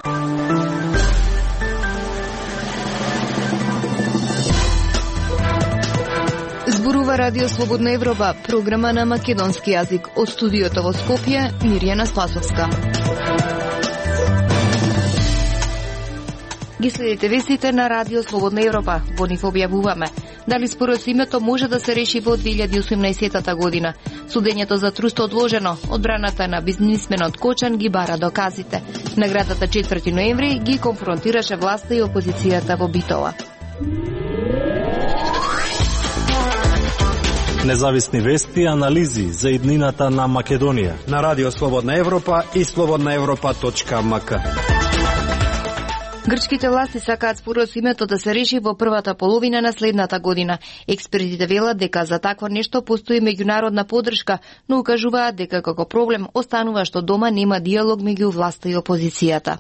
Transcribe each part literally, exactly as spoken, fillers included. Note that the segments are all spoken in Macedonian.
Зборува Радио Слободна Европа, програма на македонски јазик. Од студиото во Скопје, Мирјана Спасовска. Ги следите вестите на Радио Слободна Европа. Во нив објавуваме дали спорот со името може да се реши во две илјади и осумнаесетта година. Судењето за Трусто одложено. Одбраната на бизнисменот Кочан ги бара доказите. Наградата четврти ноември ги конфронтираше власта и опозицијата во Битола. Независни вести и анализи за иднината на Македонија на Радио Слободна Европа и слободна европа точка ем ка. Грчките власти сакаат спорот со името да се реши во првата половина на следната година. Експертите велат дека за такво нешто постои меѓународна поддршка, но укажуваат дека како проблем останува што дома нема диалог меѓу власта и опозицијата.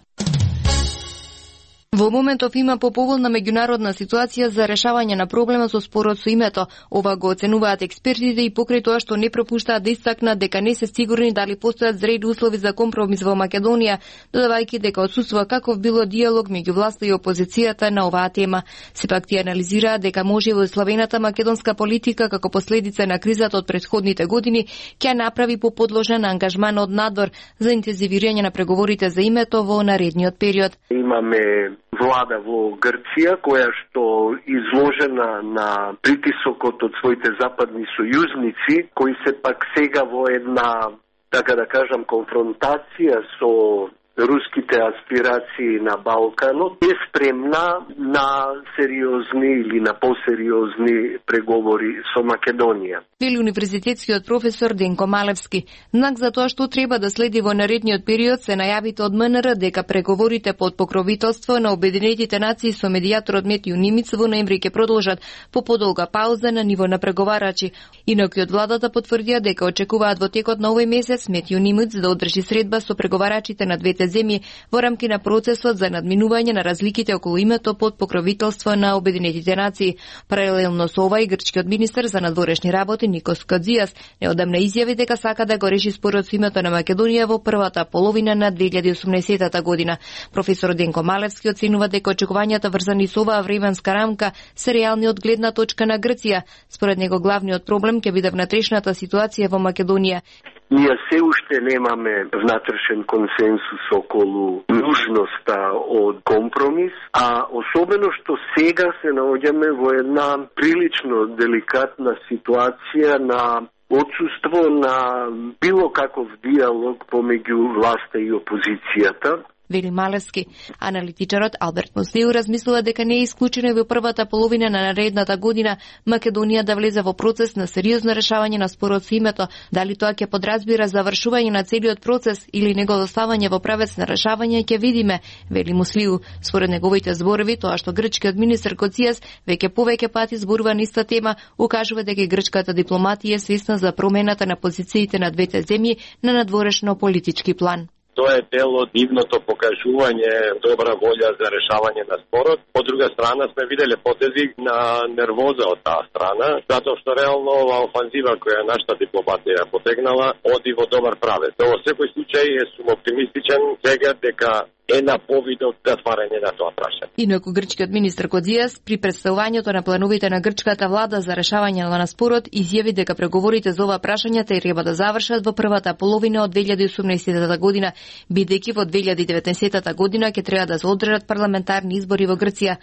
Во моментов има поповолна меѓународна ситуација за решавање на проблема со спорот со името. Ова го оценуваат експертите и покрај тоа што не пропуштаат да истакнат дека не се сигурни дали постојат зрели услови за компромис во Македонија, додавајќи дека отсуствува каков било диалог меѓу власта и опозицијата на оваа тема. Сепак тие анализираат дека може во славената македонска политика како последица на кризата од претходните години ќе направи поподложна на ангажман од надвор за интензивирање на преговорите за името во наредниот период. Имаме влада во Грција, која што изложена на притисокот од своите западни сојузници, кои се пак сега во една, така да кажам, конфронтација со руските аспирации на Балканот, е спремна на сериозни или на посериозни преговори со Македонија. Вели универзитетскиот професор Денко Малевски. Знак за тоа што треба да следи во наредниот период се најавите од ем ен ер дека преговорите под покровителство на Обединетите нации со медијаторот Метју Нимиц во ноември ќе продолжат по подолга пауза на ниво на преговарачи. Инаку од владата потврдија дека очекуваат во текот на овој месец Метју Нимиц да одржи средба со преговарачите на двете земји во рамки на процесот за надминување на разликите околу името под покровителство на Обединетите нации. Паралелно со ова и грчкиот министер за надворешни работи Никос Кадзијас неодамна изјави дека сака да го реши спорот со името на Македонија во првата половина на две илјади и осумнаесетта година. Професор Денко Малевски оценува дека очекувањата врзани со оваа временска рамка се реални од гледна точка на Грција. Според него главниот проблем ќе биде внатрешната ситуација во Македонија. Ние се уште немаме внатрешен консенсус околу нужноста од компромис, а особено што сега се наоѓаме во една прилично деликатна ситуација на отсуство на било каков диалог помеѓу власта и опозицијата. Вели Малевски. Аналитичарот Алберт Мостеу размислува дека не е исклучено и во првата половина на наредната година Македонија да влезе во процес на сериозно решавање на спорот со името. Дали тоа ќе подразбира завршување на целиот процес или негово оставање во правец на решавање ќе видиме, вели Муслиу. Според неговите зборови, тоа што грчкиот министер Коцијас веќе повеќе пати зборува на иста тема, укажува дека грчката дипломатија е свесна за промената на позициите на двете земји на надворешно политички план. Тоа е дел од нивното покажување добра волја за решавање на спорот. Од друга страна сме виделе потези на нервоза од таа страна, затоа што реално оваа офанзива која нашата дипломатија потегнала оди во добар правец. Во секој случај сум оптимистичен сега дека е на повидот затварање на тоа прашање. Инаку грчкиот министер Кодијас при представувањето на плановите на грчката влада за решавање на спорот изјави дека преговорите за ова прашање треба да завршат во првата половина од две илјади и осумнаесетта година, бидејќи во две илјади и деветнаесетта година ќе треба да се одржат парламентарни избори во Грција.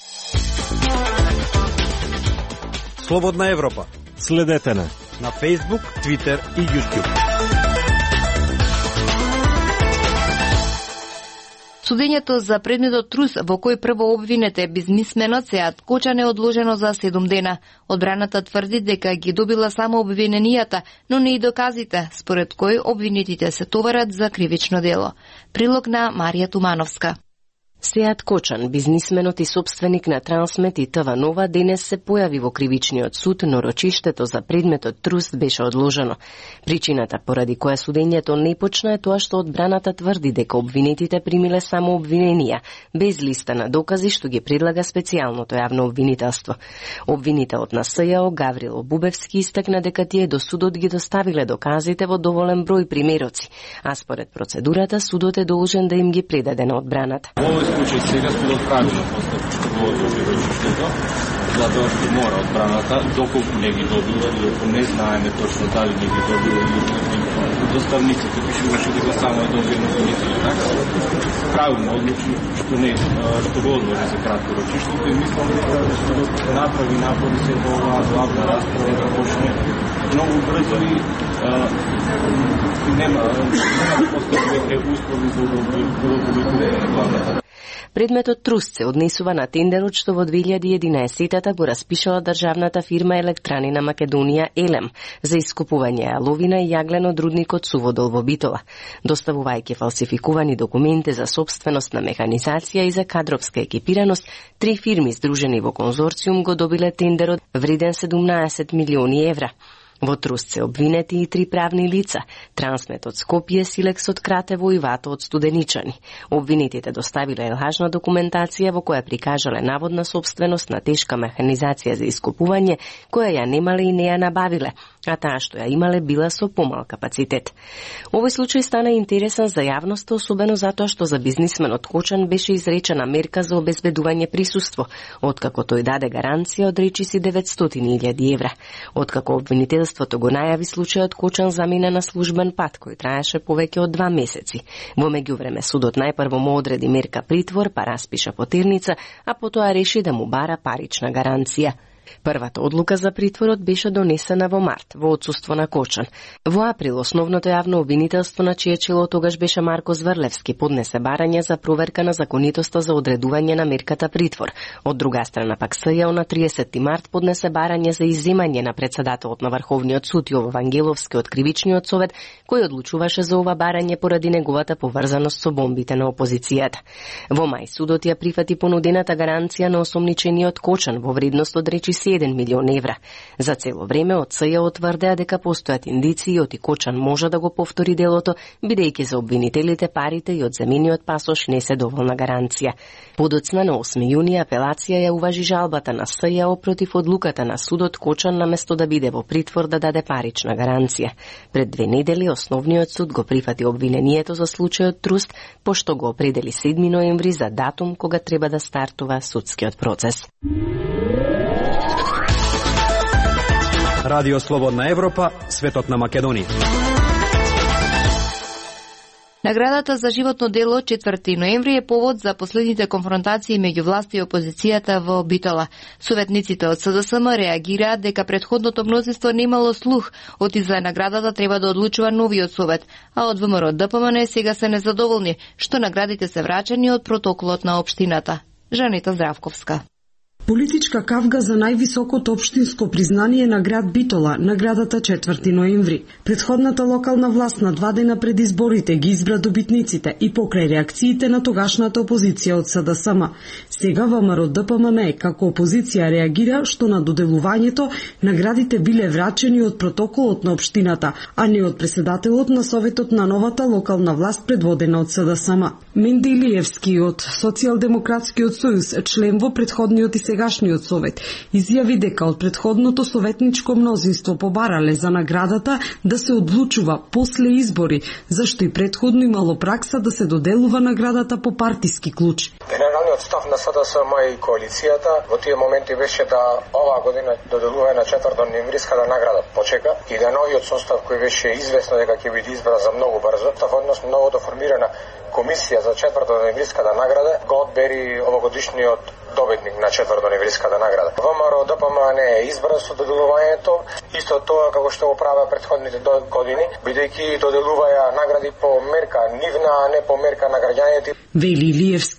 Слободна Европа. Следете на на Facebook, Twitter и YouTube. Судењето за предметот Трус, во кој прво обвинете бизнисменот Сеат Кочан е одложено за седум дена. Одбраната тврди дека ги добила само обвиненијата, но не и доказите, според кој обвинетите се товарат за кривично дело. Прилог на Марија Тумановска. Сеат Кочан, бизнисменот и собственик на Трансмет и ТВ Нова, денес се појави во кривичниот суд, но рочиштето за предметот труст беше одложено. Причината поради која судењето не почна е тоа што одбраната тврди дека обвинетите примиле само обвиненија, без листа на докази што ги предлага специјалното јавно обвинителство. Обвинителот на СЈО Гаврило Бубевски истакна дека тие до судот ги доставиле доказите во доволен број примероци, а според процедурата судот е должен да им ги предаде на одбраната. Во овој случај сега судот правилно постапи во рочиштето, затоа што мора одбраната, доколку не ги добила или ако не знаеме точно дали не ги добила или доставниците пишуваше дека само е добил обвинителен акт, правилно одлучи што не што го одложи за кратко рочиштето и мислам дека судот направи напори се до оваа главна расправа да почне многу брзо и нема нема постојани услови за публикување на главната. Предметот труст се однесува на тендерот што во две илјади и единаесетта го распишала државната фирма Електрани на Македонија Елем за искупување јаловина и јаглен од рудникот Суводол во Битола, доставувајќи фалсификувани документи за собственост на механизација и за кадровска екипираност. Три фирми здружени во конзорциум го добиле тендерот вреден седумнаесет милиони евра. Во труст се обвинети и три правни лица: Трансмет од Скопје, Силекс од Кратево и Вато од Студеничани. Обвинетите доставиле лажна документација во која прикажале наводна собственост на тешка механизација за искупување, која ја немале и не ја набавиле, а таа што ја имале била со помал капацитет. Овој случај стана интересен за јавноста, особено затоа што за бизнисменот Кочан беше изречена мерка за обезбедување присуство, откако тој даде гаранција од речиси деветстотини илјади евра. Откако обвинителството го најави случајот, Кочан замина на службен пат кој траеше повеќе од два месеци. Во меѓувреме судот најпрво му одреди мерка притвор, па распиша потерница, а потоа реши да му бара парична гаранција. Првата одлука за притворот беше донесена во март, во отсуство на Кочан. Во април основното јавно обвинителство, на чие чело тогаш беше Марко Зврлевски, поднесе барање за проверка на законитоста за одредување на мерката притвор. Од друга страна пак СЈО на триесетти март поднесе барање за изземање на председателот на Врховниот суд Јово Вангеловски од Кривичниот совет, кој одлучуваше за ова барање поради неговата поврзаност со бомбите на опозицијата. Во мај судот ја прифати понудената гаранција на осомничениот Кочан во вредност од речиси еден милион евра. За цело време од СЈО тврдеа дека постојат индиции оти Кочан може да го повтори делото, бидејќи за обвинителите парите и одземениот пасош не се доволна гаранција. Подоцна на осми јуни апелација ја уважи жалбата на СЈО против одлуката на судот Кочан наместо да биде во притвор да даде парична гаранција. Пред две недели основниот суд го прифати обвинението за случајот труст, пошто го определи седми ноември за датум кога треба да стартува судскиот процес. Радио Слободна Европа, светот на Македонија. Наградата за животно дело четврти ноември е повод за последните конфронтации меѓу власт и опозицијата во Битола. Советниците од СДСМ реагираат дека претходното мнозинство немало слух, оти за наградата треба да одлучува новиот совет, а од ВМРО ДПМН сега се незадоволни што наградите се врачани од протоколот на општината. Жанета Здравковска. Политичка кавга за највисокото општинско признание на град Битола, наградата четврти ноември. Предходната локална власт на два дена пред изборите ги избра добитниците и покрај реакциите на тогашната опозиција од СДСМ. Сега ВМРО ДПМН како опозиција реагира што на доделувањето наградите биле врачени од протоколот на општината, а не од председателот на Советот на новата локална власт предводена од СДСМ. Менди Илиевски од Социјалдемократскиот сојуз, член во предходниот и сегашниот совет, изјави дека од предходното советничко мнозинство побарале за наградата да се одлучува после избори, зашто и предходно имало пракса да се доделува наградата по партиски клуч. Генералниот став на СДСМ и коалицијата во тие моменти беше да оваа година доделува на четврта ноемвриската награда почека и да новиот состав кој беше известно дека ќе биде избран за многу брзо, односно новото формирана комисија за четврта ноемвриската награда го одбери овогодишниот добитник на четврта ноемвриската награда. ВМРО ДПМН е избран со доделувањето, исто тоа како што го правеа претходните години, бидејќи доделуваја награди по мерка нивна, а не по мерка на граѓаните. Вели Илиевски.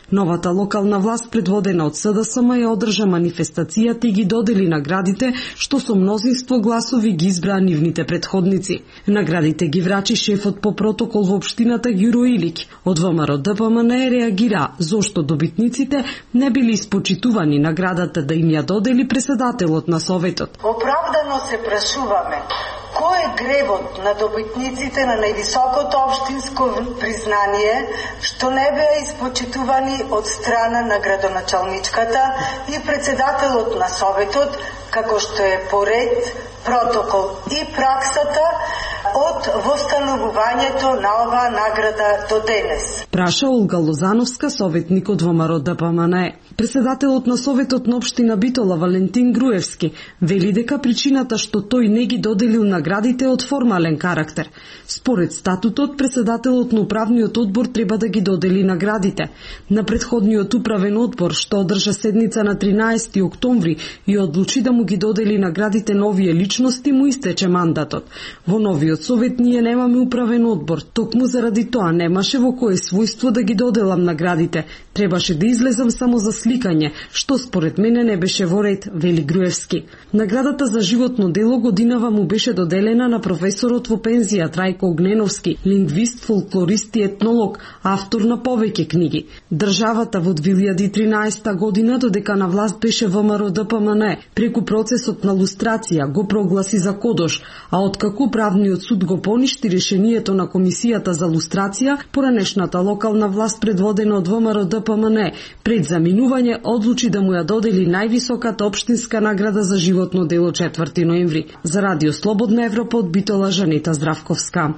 Новата локална власт, предводена од СДСМ, ја одржа манифестацијата и ги додели наградите, што со мнозинство гласови ги избраа нивните предходници. Наградите ги врачи шефот по протокол во општината Ѓуро Илик. Од ВМРО Д П М Н реагира зошто добитниците не били испочитувани, наградата да им ја додели председателот на Советот. Оправдано се прашуваме кој е гревот на добитниците на највисокото општинско признание што не беа испочитувани од страна на градоначалничката и председателот на Советот, како што е поред, протокол и праксата од востановувањето на оваа награда до денес. Праша Олга Лозановска, советник од ВМРО Д П М Н. Председателот на Советот на општина Битола Валентин Груевски вели дека причината што тој не ги доделил наградите е од формален карактер. Според статутот, председателот на управниот одбор треба да ги додели наградите. На претходниот управен одбор, што одржа седница на тринаесети октомври и одлучи да му ги додели наградите на овие личности, му истече мандатот. Во новиот Совет ние немаме управен одбор, токму заради тоа немаше во кое својство да ги доделам наградите. Требаше да излезам само за сликање, што според мене не беше во ред, вели Груевски. Наградата за животно дело годинава му беше доделена на професорот во пензија Трајко Огненовски, лингвист, фолклорист и етнолог, автор на повеќе книги. Државата во две илјади и тринаесета година, додека на власт беше ВМРО Д П М Н, преку процесот на лустрација го прогласи за кодош, а откако правниот суд го поништи решението на Комисијата за лустрација, поранешната локална власт предводена од ВМРО Д П М Н пред заминување одлучи да му ја додели највисоката општинска награда за животно дело четврти ноември. За Радио Слободна Европа од Битола, Жанета Здравковска.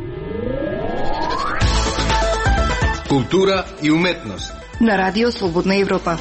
Култура и уметност на Радио Слободна Европа.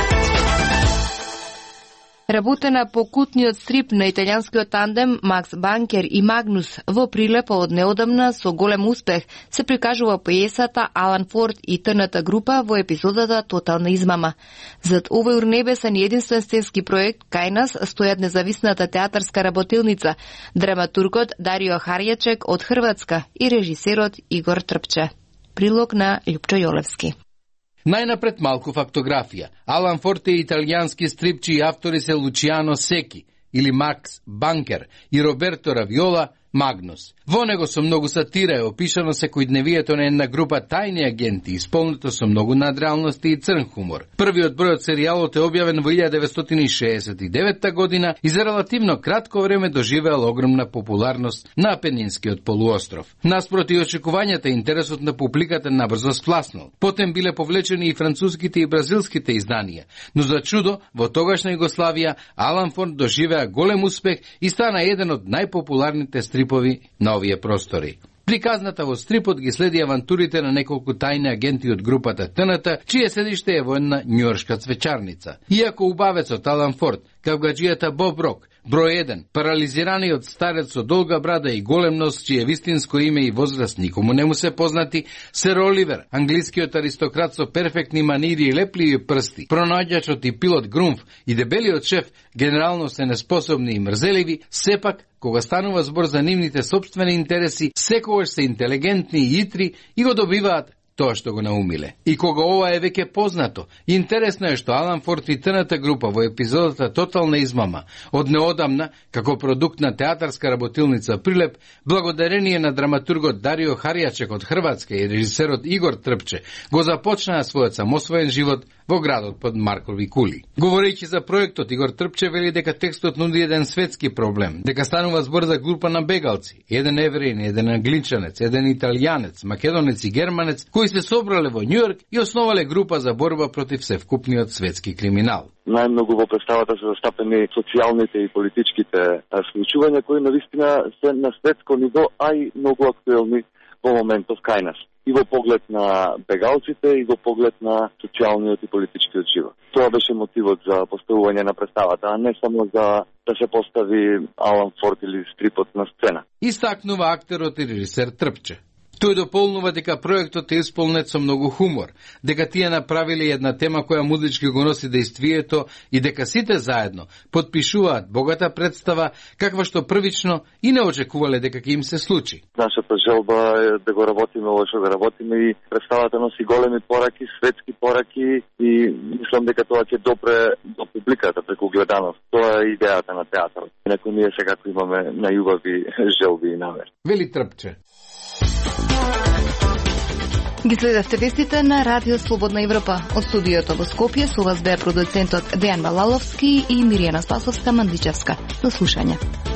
Работена по култниот стрип на италијанскиот тандем Макс Банкер и Магнус во Прилепа од неодамна со голем успех се прикажува пиесата Алан Форд и Т Н Т група во епизодата Тотална измама. Зад овој урнебесен и единствен сценски проект кај нас стојат независната театарска работилница, драматургот Дарио Харјачек од Хрватска и режисерот Игор Трпче. Прилог на Љупчо Јолевски. Најнапред малку фактографија. Алан Форд е италијански стрип чии автори се Лучиано Секи или Макс Банкер и Роберто Равиола Магнус. Во него со многу сатира е опишано секојдневието на една група тајни агенти, исполнето со многу надреалности и црн хумор. Првиот број од серијалот е објавен во илјада деветстотини шеесет и девета година и за релативно кратко време доживеал огромна популарност на Апенинскиот полуостров. Наспроти очекувањата, интересот на публиката набрзо спласнал. Потем биле повлечени и француските и бразилските изданија, но за чудо во тогашна Југославија Алан Форд доживеа голем успех и стана еден од најпопуларните стрипови на овие простори. Приказната во стрипот ги следи авантурите на неколку тајни агенти од групата Т Н Т, чие седиште е во една њујоршка цвечарница. Иако убавецот Алан Форд, кавгаджијата Боб Рок, број еден, парализираниот старец со долга брада и голем нос, чие вистинско име и возраст никому не му се познати, Сер Оливер, англискиот аристократ со перфектни манири и лепливи прсти, пронаѓачот и пилот Грумф и дебелиот шеф, генерално се неспособни и мрзеливи, сепак, кога станува збор за нивните собствени интереси, секогаш се интелигентни и итри и го добиваат тоа што го наумиле. И кога ова е веќе познато, интересно е што Алан Форд и Т Н Т група во епизодата Тотална измама, од неодамна, како продукт на театарска работилница Прилеп, благодарение на драматургот Дарио Харјачек од Хрватска и режисерот Игор Трпче, го започнаа својот самосвоен живот во градот под Маркови кули. Говорејќи за проектот, Игор Трпче вели дека текстот нуди еден светски проблем, дека станува збор за група на бегалци, еден евреин, еден англичанец, еден италијанец, македонец и германец, кои се собрале во Њујорк и основале група за борба против севкупниот светски криминал. Најмногу во представата се застапени социјалните и политичките случувања кои навистина се на светско ниво, а и многу актуелни во моментов кај нас. И во поглед на бегалците, и во поглед на социјалниот и политичкиот живот. Тоа беше мотивот за поставување на представата, а не само за да се постави Алан Форд или стрипот на сцена. Истакнува актерот и режисер Трпче. Тој дополнува дека проектот е исполнет со многу хумор, дека тие направиле една тема која музички го носи действието и дека сите заедно подпишуваат богата представа каква што првично и не очекувале дека ќе им се случи. Нашата желба е да го работиме ово што го работиме и представата носи големи пораки, светски пораки и мислам дека тоа ќе допре до публиката преку гледаност. Тоа е идејата на театарот. Инаку ние секако имаме најубави желби и намери. Вели Трпче. Ги следевте вестите на Радио Слободна Европа. Од студиото во Скопје со вас беа продуцентот Дејан Балаловски и Миријана Спасовска Мандичевска. До слушање.